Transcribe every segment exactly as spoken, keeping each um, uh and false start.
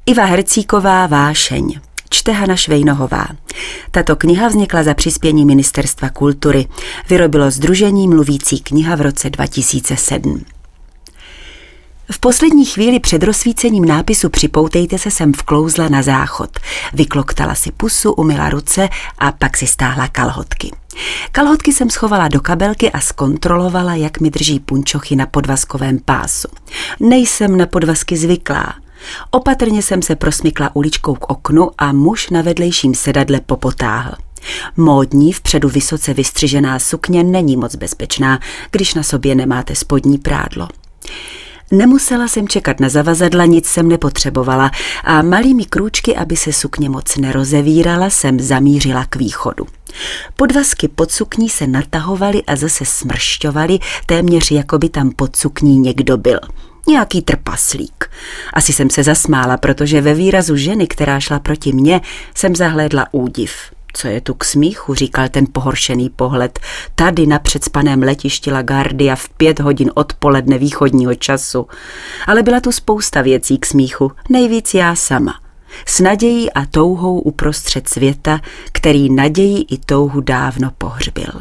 Iva Hercíková Vášeň. Čte Hana Švejnohová. Tato kniha vznikla za přispění Ministerstva kultury. Vyrobilo Sdružení Mluvící kniha v roce dva tisíce sedm. V poslední chvíli před rozsvícením nápisu Připoutejte se jsem vklouzla na záchod. Vykloktala si pusu, umyla ruce a pak si stáhla kalhotky. Kalhotky jsem schovala do kabelky a zkontrolovala, jak mi drží punčochy na podvazkovém pásu. Nejsem na podvazky zvyklá. Opatrně jsem se prosmykla uličkou k oknu a muž na vedlejším sedadle popotáhl. Módní vpředu vysoce vystřižená sukně není moc bezpečná, když na sobě nemáte spodní prádlo. Nemusela jsem čekat na zavazadla, nic jsem nepotřebovala a malými krůčky, aby se sukně moc nerozevírala, jsem zamířila k východu. Podvazky pod sukní se natahovaly a zase smršťovaly, téměř jako by tam pod sukní někdo byl. Nějaký trpaslík. Asi jsem se zasmála, protože ve výrazu ženy, která šla proti mně, jsem zahlédla údiv. Co je tu k smíchu, říkal ten pohoršený pohled. Tady na předspaném letišti LaGuardia v pět hodin odpoledne východního času. Ale byla tu spousta věcí k smíchu, nejvíc já sama. S nadějí a touhou uprostřed světa, který naději i touhu dávno pohřbil.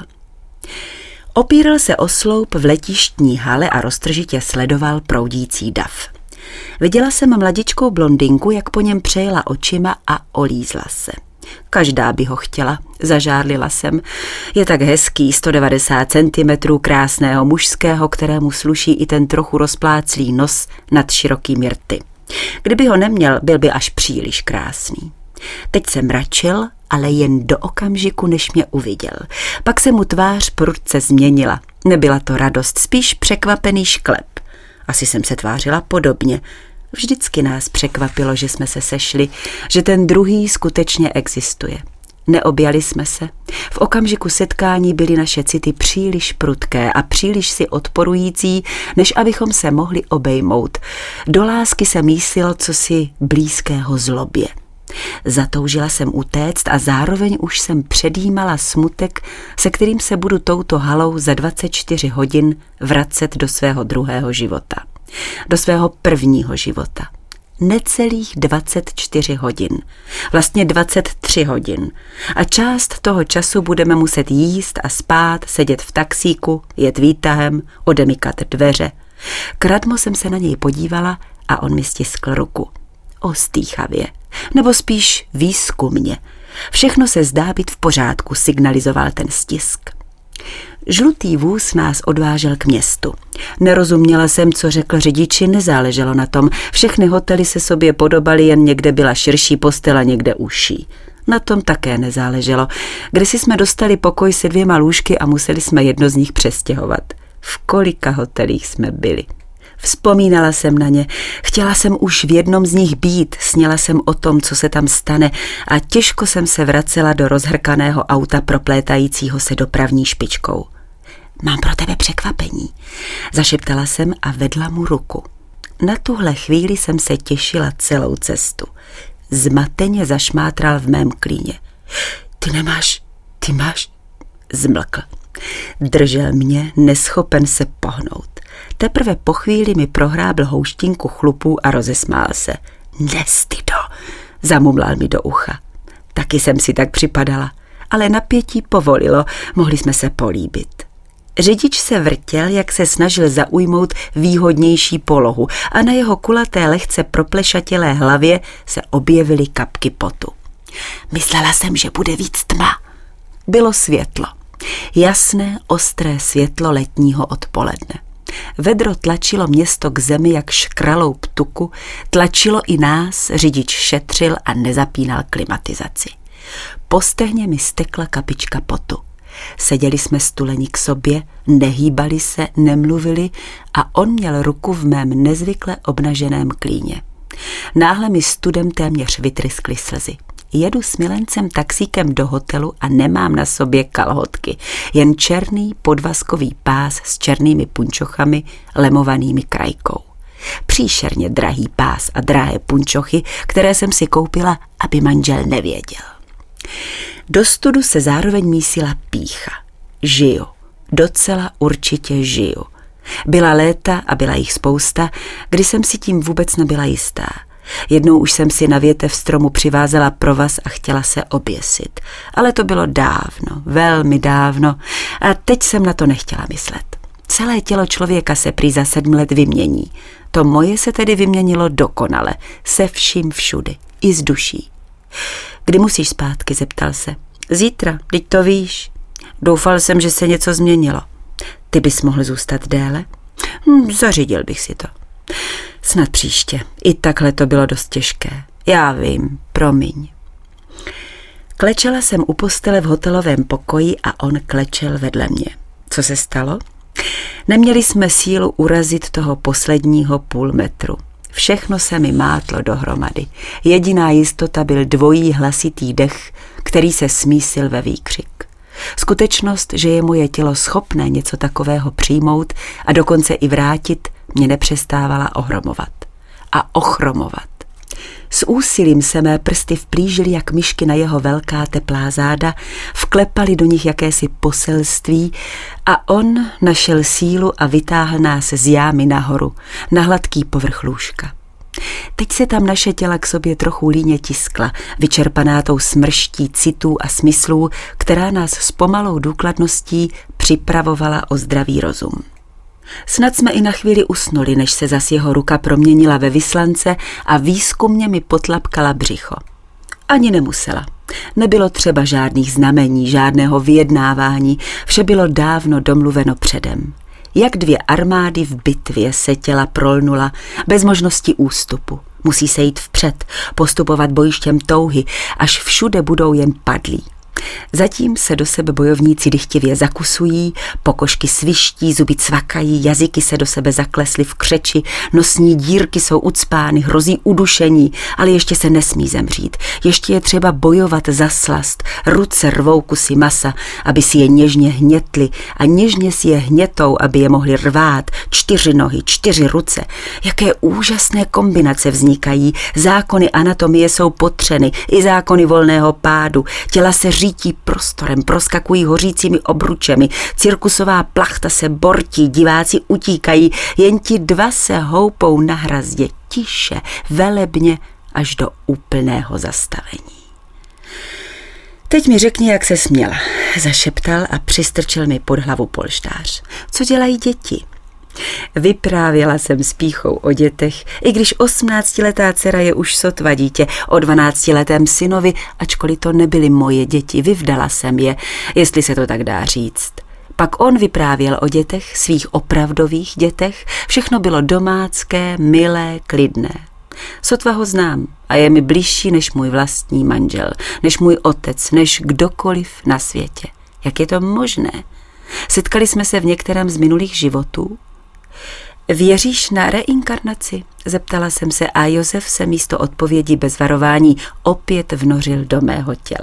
Opíral se o sloup v letištní hale a roztržitě sledoval proudící dav. Viděla jsem mladičkou blondinku, jak po něm přejela očima a olízla se. Každá by ho chtěla, zažárlila jsem. Je tak hezký, sto devadesát centimetrů krásného mužského, kterému sluší i ten trochu rozpláclý nos nad širokými rty. Kdyby ho neměl, byl by až příliš krásný. Teď se mračil, ale jen do okamžiku, než mě uviděl. Pak se mu tvář prudce změnila. Nebyla to radost, spíš překvapený šklep. Asi jsem se tvářila podobně. Vždycky nás překvapilo, že jsme se sešli, že ten druhý skutečně existuje. Neobjali jsme se. V okamžiku setkání byly naše city příliš prudké a příliš si odporující, než abychom se mohli obejmout. Do lásky se mísilo cosi blízkého zlobě. Zatoužila jsem utéct a zároveň už jsem předjímala smutek, se kterým se budu touto halou za dvacet čtyři hodin vracet do svého druhého života. Do svého prvního života. Necelých dvacet čtyři hodin. Vlastně dvacet tři hodin. A část toho času budeme muset jíst a spát, sedět v taxíku, jet výtahem, odemykat dveře. Kradmo jsem se na něj podívala a on mi stiskl ruku. Ostýchavě. Nebo spíš výzkumně. Všechno se zdá být v pořádku, signalizoval ten stisk. Žlutý vůz nás odvážel k městu. Nerozuměla jsem, co řekl řidiči, nezáleželo na tom. Všechny hotely se sobě podobaly, jen někde byla širší postel a někde užší. Na tom také nezáleželo. Kdysi jsme dostali pokoj se dvěma lůžky a museli jsme jedno z nich přestěhovat. V kolika hotelích jsme byli. Vzpomínala jsem na ně, chtěla jsem už v jednom z nich být, sněla jsem o tom, co se tam stane a těžko jsem se vracela do rozhrkaného auta proplétajícího se dopravní špičkou. Mám pro tebe překvapení, zašeptala jsem a vedla mu ruku. Na tuhle chvíli jsem se těšila celou cestu. Zmateně zašmátral v mém klíně. Ty nemáš, ty máš, zmlkl. Držel mě, neschopen se pohnout. Teprve po chvíli mi prohrábl houštinku chlupů a rozesmál se. Nestydo, zamumlal mi do ucha. Taky jsem si tak připadala, ale napětí povolilo, mohli jsme se políbit. Řidič se vrtěl, jak se snažil zaujmout výhodnější polohu a na jeho kulaté lehce proplešatělé hlavě se objevily kapky potu. Myslela jsem, že bude víc tma. Bylo světlo. Jasné, ostré světlo letního odpoledne. Vedro tlačilo město k zemi jak škralou ptuku, tlačilo i nás, řidič šetřil a nezapínal klimatizaci. Po stehně mi stekla kapička potu. Seděli jsme stuleni k sobě, nehýbali se, nemluvili a on měl ruku v mém nezvykle obnaženém klíně. Náhle mi studem téměř vytryskly slzy. Jedu s milencem taxíkem do hotelu a nemám na sobě kalhotky, jen černý podvazkový pás s černými punčochami lemovanými krajkou. Příšerně drahý pás a drahé punčochy, které jsem si koupila, aby manžel nevěděl. Do studu se zároveň mísila pýcha. Žiju. Docela určitě žiju. Byla léta a byla jich spousta, kdy jsem si tím vůbec nebyla jistá. Jednou už jsem si na větev stromu přivázela provaz a chtěla se oběsit. Ale to bylo dávno, velmi dávno a teď jsem na to nechtěla myslet. Celé tělo člověka se prý za sedm let vymění. To moje se tedy vyměnilo dokonale, se vším všudy, i s duší. Kdy musíš zpátky, zeptal se. Zítra, teď to víš. Doufal jsem, že se něco změnilo. Ty bys mohl zůstat déle? Hm, zařídil bych si to. Snad příště. I takhle to bylo dost těžké. Já vím, promiň. Klečela jsem u postele v hotelovém pokoji a on klečel vedle mě. Co se stalo? Neměli jsme sílu urazit toho posledního půl metru. Všechno se mi mátlo dohromady. Jediná jistota byl dvojí hlasitý dech, který se smísil ve výkřik. Skutečnost, že je moje tělo schopné něco takového přijmout a dokonce i vrátit, mě nepřestávala ohromovat. A ochromovat. S úsilím se mé prsty vplížily jak myšky na jeho velká teplá záda, vklepaly do nich jakési poselství a on našel sílu a vytáhl nás z jámy nahoru, na hladký povrch lůžka. Teď se tam naše těla k sobě trochu líně tiskla, vyčerpaná tou smrští citů a smyslů, která nás s pomalou důkladností připravovala o zdravý rozum. Snad jsme i na chvíli usnuli, než se zas jeho ruka proměnila ve vyslance a výzkumně mi potlapkala břicho. Ani nemusela. Nebylo třeba žádných znamení, žádného vyjednávání, vše bylo dávno domluveno předem. Jak dvě armády v bitvě se těla prolnula, bez možnosti ústupu. Musí se jít vpřed, postupovat bojištěm touhy, až všude budou jen padlí. Zatím se do sebe bojovníci dychtivě zakusují, pokožky sviští, zuby cvakají, jazyky se do sebe zaklesly v křeči, nosní dírky jsou ucpány, hrozí udušení, ale ještě se nesmí zemřít. Ještě je třeba bojovat za slast, ruce rvou kusy masa, aby si je něžně hnětli a něžně si je hnětou, aby je mohli rvát, čtyři nohy, čtyři ruce. Jaké úžasné kombinace vznikají, zákony anatomie jsou potřeny, i zákony volného pádu, těla se řítí prostorem, proskakují hořícími obručemi, cirkusová plachta se bortí, diváci utíkají, jen ti dva se houpou na hrazdě, tiše, velebně, až do úplného zastavení. Teď mi řekni, jak se směla, zašeptal a přistrčil mi pod hlavu polštář. Co dělají děti? Vyprávěla jsem s pýchou o dětech, i když osmnáctiletá dcera je už sotva dítě, o dvanáctiletém synovi, ačkoliv to nebyly moje děti, vyvdala jsem je, jestli se to tak dá říct. Pak on vyprávěl o dětech, svých opravdových dětech, všechno bylo domácké, milé, klidné. Sotva ho znám a je mi bližší než můj vlastní manžel, než můj otec, než kdokoliv na světě. Jak je to možné? Setkali jsme se v některém z minulých životů? Věříš na reinkarnaci? Zeptala jsem se a Josef se místo odpovědi bez varování opět vnořil do mého těla.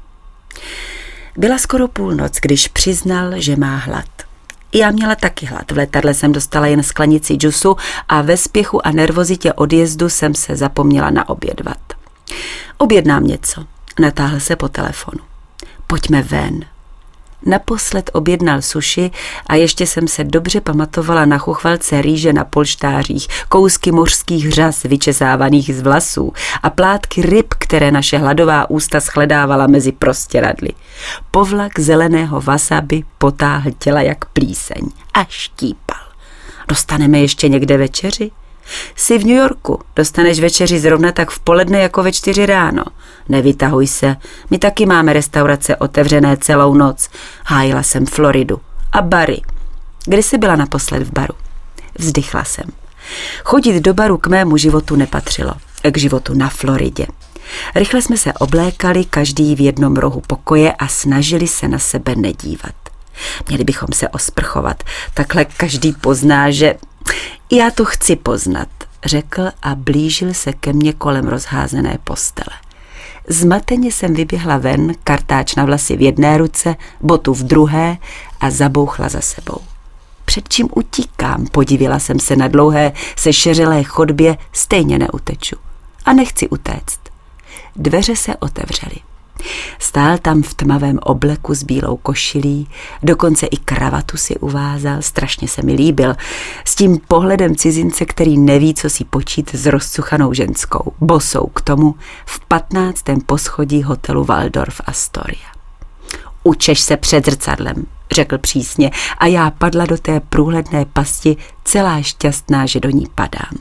Byla skoro půlnoc, když přiznal, že má hlad. Já měla taky hlad. V letadle jsem dostala jen sklenici džusu a ve spěchu a nervozitě odjezdu jsem se zapomněla naobědvat. Objednám něco. Natáhl se po telefonu. Pojďme ven. Naposled objednal suši a ještě jsem se dobře pamatovala na chuchvalce rýže na polštářích, kousky mořských řas vyčesávaných z vlasů a plátky ryb, které naše hladová ústa shledávala mezi prostěradly. Povlak zeleného wasabi potáhl těla jak plíseň a štípal. Dostaneme ještě někde večeři? Jsi v New Yorku, dostaneš večeři zrovna tak v poledne jako ve čtyři ráno. Nevytahuj se, my taky máme restaurace otevřené celou noc. Hájila jsem Floridu. A bary. Kdy jsi byla naposled v baru? Vzdychla jsem. Chodit do baru k mému životu nepatřilo, k životu na Floridě. Rychle jsme se oblékali, každý v jednom rohu pokoje a snažili se na sebe nedívat. Měli bychom se osprchovat, takhle každý pozná, že... Já to chci poznat, řekl a blížil se ke mně kolem rozházené postele. Zmateně jsem vyběhla ven, kartáč na vlasy v jedné ruce, botu v druhé a zabouchla za sebou. Před čím utíkám, podivila jsem se na dlouhé, sešeřelé chodbě, stejně neuteču. A nechci utéct. Dveře se otevřely. Stál tam v tmavém obleku s bílou košilí, dokonce i kravatu si uvázal, strašně se mi líbil, s tím pohledem cizince, který neví, co si počít s rozcuchanou ženskou, bosou k tomu v patnáctém poschodí hotelu Waldorf Astoria. Učeš se před zrcadlem, řekl přísně, a já padla do té průhledné pasti, celá šťastná, že do ní padám.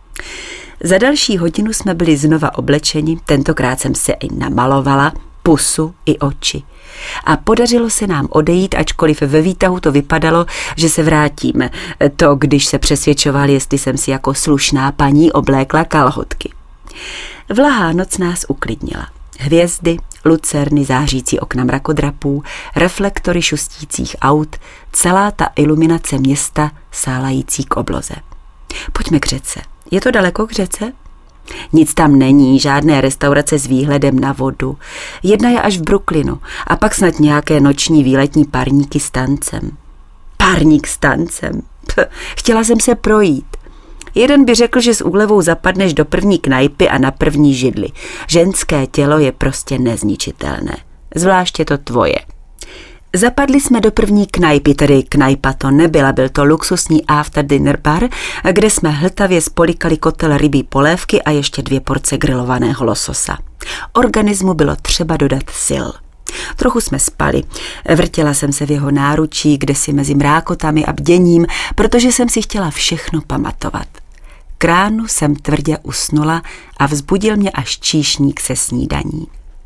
Za další hodinu jsme byli znova oblečeni, tentokrát jsem se i namalovala, pusu i oči. A podařilo se nám odejít, ačkoliv ve výtahu to vypadalo, že se vrátíme. To, když se přesvědčoval, jestli jsem si jako slušná paní oblékla kalhotky. Vlahá noc nás uklidnila. Hvězdy, lucerny, zářící okna mrakodrapů, reflektory šustících aut, celá ta iluminace města sálající k obloze. Pojďme k řece. Je to daleko k řece? Nic tam není, žádné restaurace s výhledem na vodu. Jedna je až v Brooklynu a pak snad nějaké noční výletní parníky s tancem. Parník s tancem. Pch, chtěla jsem se projít. Jeden by řekl, že s úlevou zapadneš do první knajpy a na první židli. Ženské tělo je prostě nezničitelné. Zvláště to tvoje. Zapadli jsme do první knajpy, tedy knajpa to nebyla, byl to luxusní after dinner bar, kde jsme hltavě spolikali kotel rybí polévky a ještě dvě porce grilovaného lososa. Organismu bylo třeba dodat sil. Trochu jsme spali. Vrtěla jsem se v jeho náručí, kde si mezi mrákotami a bděním, protože jsem si chtěla všechno pamatovat. K ránu jsem tvrdě usnula a vzbudil mě až číšník se snídaní.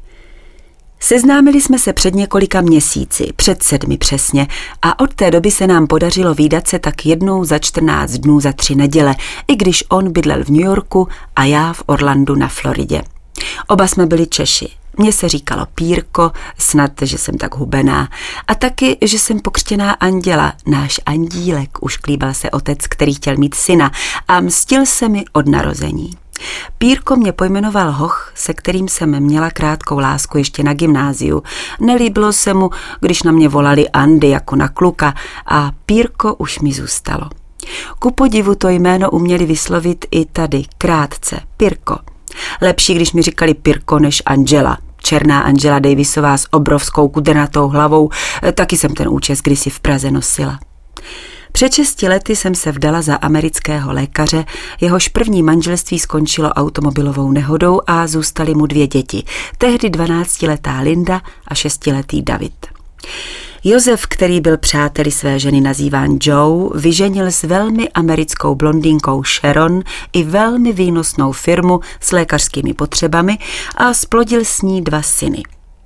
Seznámili jsme se před několika měsíci, před sedmi přesně, a od té doby se nám podařilo vídat se tak jednou za čtrnáct dnů za tři neděle, i když on bydlel v New Yorku a já v Orlandu na Floridě. Oba jsme byli Češi. Mně se říkalo Pírko, snad, že jsem tak hubená, a taky, že jsem pokřtěná anděla, náš andílek, už klíbal se otec, který chtěl mít syna a mstil se mi od narození. Pírko mě pojmenoval hoch, se kterým jsem měla krátkou lásku ještě na gymnáziu. Nelíbilo se mu, když na mě volali Andy jako na kluka, a Pírko už mi zůstalo. Ku podivu to jméno uměli vyslovit i tady, krátce, Pirko. Lepší, když mi říkali Pirko než Angela. Černá Angela Davisová s obrovskou kudrnatou hlavou, taky jsem ten účes kdysi v Praze nosila. Před šesti lety jsem se vdala za amerického lékaře, jehož první manželství skončilo automobilovou nehodou a zůstaly mu dvě děti, tehdy dvanáctiletá Linda a šestiletý David. Josef, který byl přáteli své ženy nazýván Joe, vyženil s velmi americkou blondýnkou Sharon i velmi výnosnou firmu s lékařskými potřebami a splodil s ní dva syny.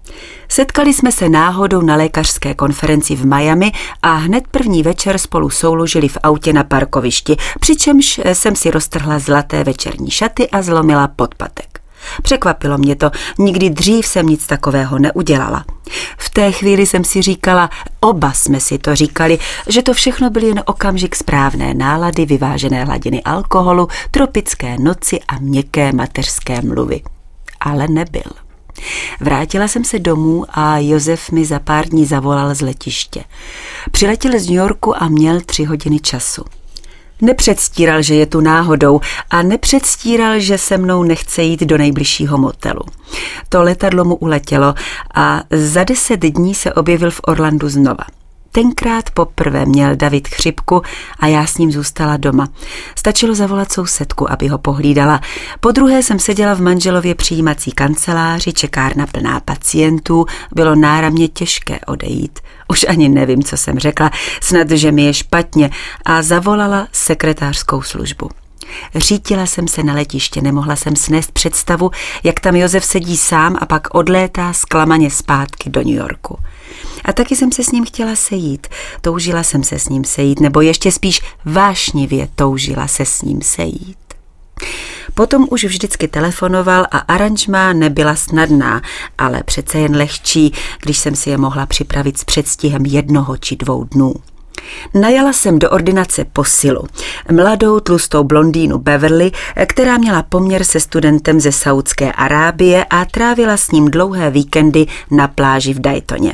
Setkali jsme se náhodou na lékařské konferenci v Miami a hned první večer spolu souložili v autě na parkovišti, přičemž jsem si roztrhla zlaté večerní šaty a zlomila podpatek. Překvapilo mě to, nikdy dřív jsem nic takového neudělala. V té chvíli jsem si říkala, oba jsme si to říkali, že to všechno byl jen okamžik správné nálady, vyvážené hladiny alkoholu, tropické noci a měkké mateřské mluvy. Ale nebyl. Vrátila jsem se domů a Josef mi za pár dní zavolal z letiště. Přiletěl z New Yorku a měl tři hodiny času. Nepředstíral, že je tu náhodou a nepředstíral, že se mnou nechce jít do nejbližšího motelu. To letadlo mu uletělo a za deset dní se objevil v Orlandu znova. Tenkrát poprvé měl David chřipku a já s ním zůstala doma. Stačilo zavolat sousedku, aby ho pohlídala. Po druhé jsem seděla v manželově přijímací kanceláři, čekárna plná pacientů, bylo náramně těžké odejít. Už ani nevím, co jsem řekla, snad, že mi je špatně, a zavolala sekretářskou službu. Řítila jsem se na letiště, nemohla jsem snést představu, jak tam Josef sedí sám a pak odlétá zklamaně zpátky do New Yorku. A taky jsem se s ním chtěla sejít. Toužila jsem se s ním sejít, nebo ještě spíš vášnivě toužila se s ním sejít. Potom už vždycky telefonoval a aranžmá nebyla snadná, ale přece jen lehčí, když jsem si je mohla připravit s předstihem jednoho či dvou dnů. Najala jsem do ordinace posilu, mladou tlustou blondýnu Beverly, která měla poměr se studentem ze Saúdské Arábie a trávila s ním dlouhé víkendy na pláži v Daytoně.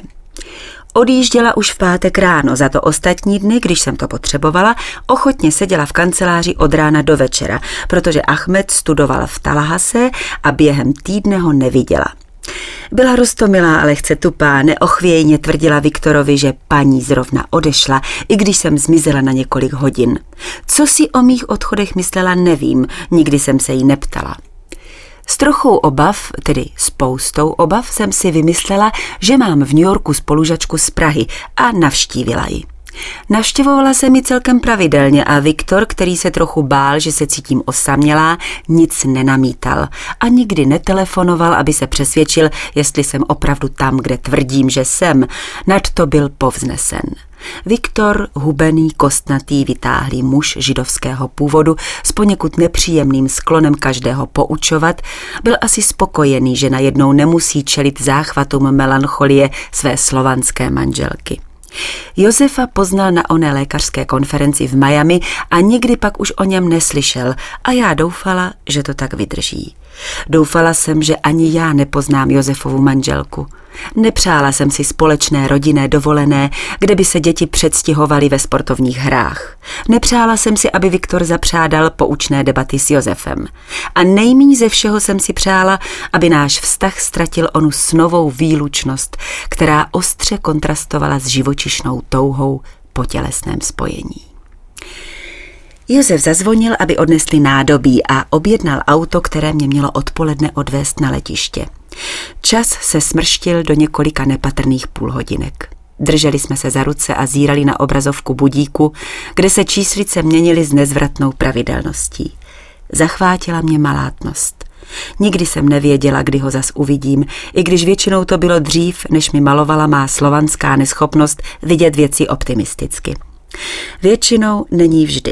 Odjížděla už v pátek ráno, za to ostatní dny, když jsem to potřebovala, ochotně seděla v kanceláři od rána do večera, protože Ahmed studoval v Talahase a během týdne ho neviděla. Byla roztomilá a lehce tupá, neochvějně tvrdila Viktorovi, že paní zrovna odešla, i když jsem zmizela na několik hodin. Co si o mých odchodech myslela, nevím, nikdy jsem se jí neptala. S trochou obav, tedy spoustou obav, jsem si vymyslela, že mám v New Yorku spolužačku z Prahy a navštívila ji. Navštěvovala se mi celkem pravidelně a Viktor, který se trochu bál, že se cítím osamělá, nic nenamítal a nikdy netelefonoval, aby se přesvědčil, jestli jsem opravdu tam, kde tvrdím, že jsem. Nad to byl povznesen. Viktor, hubený, kostnatý, vytáhlý muž židovského původu s poněkud nepříjemným sklonem každého poučovat, byl asi spokojený, že najednou nemusí čelit záchvatům melancholie své slovanské manželky. Josefa poznal na oné lékařské konferenci v Miami a nikdy pak už o něm neslyšel a já doufala, že to tak vydrží. Doufala jsem, že ani já nepoznám Josefovu manželku. Nepřála jsem si společné rodinné dovolené, kde by se děti předstihovaly ve sportovních hrách. Nepřála jsem si, aby Viktor zapřádal poučné debaty s Josefem. A nejmíň ze všeho jsem si přála, aby náš vztah ztratil onu snovou výlučnost, která ostře kontrastovala s živočišnou touhou po tělesném spojení. Josef zazvonil, aby odnesli nádobí a objednal auto, které mě mělo odpoledne odvést na letiště. Čas se smrštil do několika nepatrných půlhodinek. Drželi jsme se za ruce a zírali na obrazovku budíku, kde se číslice měnily s nezvratnou pravidelností. Zachvátila mě malátnost. Nikdy jsem nevěděla, kdy ho zas uvidím, i když většinou to bylo dřív, než mi malovala má slovanská neschopnost vidět věci optimisticky. Většinou není vždy.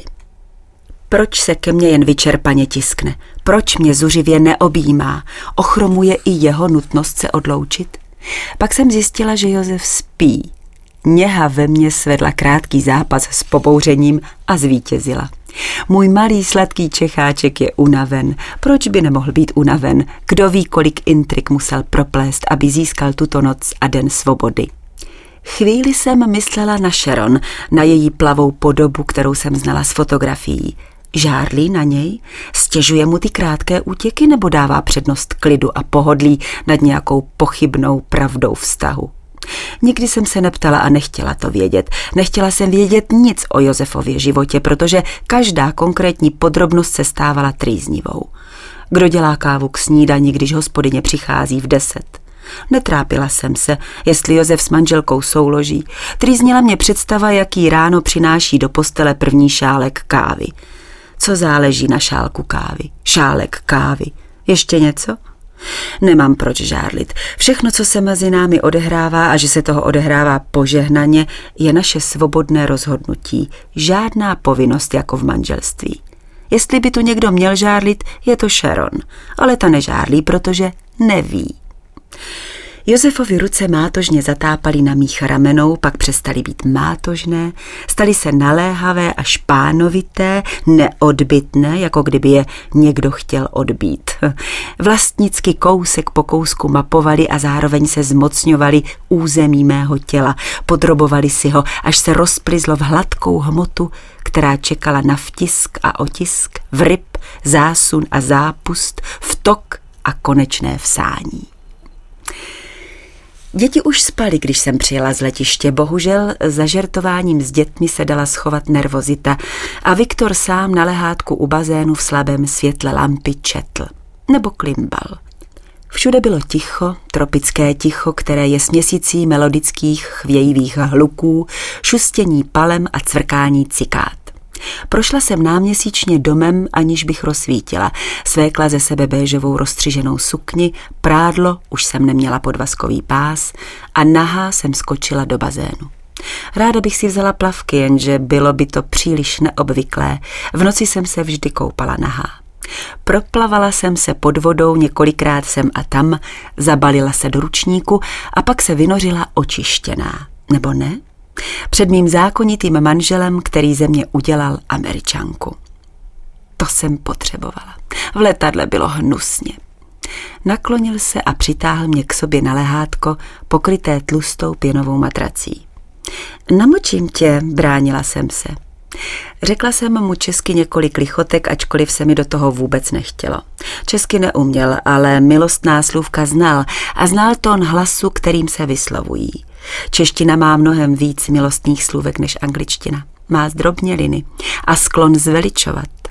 Proč se ke mně jen vyčerpaně tiskne? Proč mě zuřivě neobjímá? Ochromuje i jeho nutnost se odloučit? Pak jsem zjistila, že Josef spí. Něha ve mně svedla krátký zápas s pobouřením a zvítězila. Můj malý sladký Čecháček je unaven. Proč by nemohl být unaven? Kdo ví, kolik intrik musel proplést, aby získal tuto noc a den svobody. Chvíli jsem myslela na Sharon, na její plavou podobu, kterou jsem znala z fotografií. Žárlí na něj? Stěžuje mu ty krátké útěky nebo dává přednost klidu a pohodlí nad nějakou pochybnou pravdou vztahu? Nikdy jsem se neptala a nechtěla to vědět. Nechtěla jsem vědět nic o Josefově životě, protože každá konkrétní podrobnost se stávala trýznivou. Kdo dělá kávu k snídani, když hospodyně přichází v deset? Netrápila jsem se, jestli Josef s manželkou souloží. Trýznila mě představa, jaký ráno přináší do postele první šálek kávy. Co záleží na šálku kávy? Šálek kávy. Ještě něco? Nemám proč žárlit. Všechno, co se mezi námi odehrává a že se toho odehrává požehnaně, je naše svobodné rozhodnutí. Žádná povinnost jako v manželství. Jestli by tu někdo měl žárlit, je to Sharon, ale ta nežárlí, protože neví. Josefovi ruce mátožně zatápaly na mých ramenou, pak přestaly být mátožné, staly se naléhavé a špánovité, neodbytné, jako kdyby je někdo chtěl odbít. Vlastnicky kousek po kousku mapovali a zároveň se zmocňovali území mého těla, podrobovali si ho, až se rozplizlo v hladkou hmotu, která čekala na vtisk a otisk, vryb, zásun a zápust, vtok a konečné vsání. Děti už spaly, když jsem přijela z letiště. Bohužel za žertováním s dětmi se dala schovat nervozita a Viktor sám na lehátku u bazénu v slabém světle lampy četl. Nebo klimbal. Všude bylo ticho, tropické ticho, které je směsicí melodických chvějivých hluků, šustění palem a cvrkání cikád. Prošla jsem náměsíčně domem, aniž bych rozsvítila. Svékla ze sebe béžovou rozstřiženou sukni, prádlo, už jsem neměla podvazkový pás a nahá jsem skočila do bazénu. Ráda bych si vzala plavky, jenže bylo by to příliš neobvyklé. V noci jsem se vždy koupala nahá. Proplavala jsem se pod vodou několikrát sem a tam, zabalila se do ručníku a pak se vynořila očištěná. Nebo ne? Před mým zákonitým manželem, který ze mě udělal Američanku. To jsem potřebovala. V letadle bylo hnusně. Naklonil se a přitáhl mě k sobě na lehátko, pokryté tlustou pěnovou matrací. Namočím tě, bránila jsem se. Řekla jsem mu česky několik lichotek, ačkoliv se mi do toho vůbec nechtělo. Česky neuměl, ale milostná slůvka znal a znal tón hlasu, kterým se vyslovují. Čeština má mnohem víc milostných slůvek než angličtina. Má zdrobněliny a sklon zveličovat.